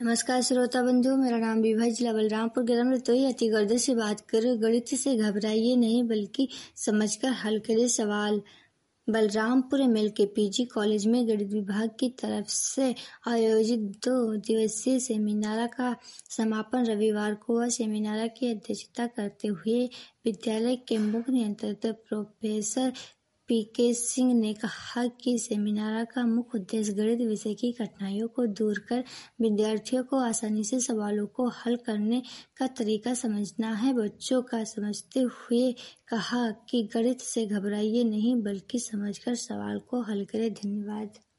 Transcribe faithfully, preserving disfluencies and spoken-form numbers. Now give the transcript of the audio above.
नमस्कार श्रोता बंधु, मेरा नाम विभा, जिला बलरामपुर, ग्राम रतोई, अतिगढ़ से बात करो। गणित से घबराइए नहीं, बल्कि समझकर हल करें सवाल। बलरामपुर एमएल के पीजी कॉलेज में गणित विभाग की तरफ से आयोजित दो दिवसीय सेमिनार का समापन रविवार को हुआ। सेमिनार की अध्यक्षता करते हुए विद्यालय के मुख्य नियंत्रक प्रोफेसर पीके सिंह ने कहा कि सेमिनार का मुख्य उद्देश्य गणित विषय की कठिनाइयों को दूर कर विद्यार्थियों को आसानी से सवालों को हल करने का तरीका समझना है। बच्चों का समझते हुए कहा कि गणित से घबराइए नहीं, बल्कि समझकर सवाल को हल करें। धन्यवाद।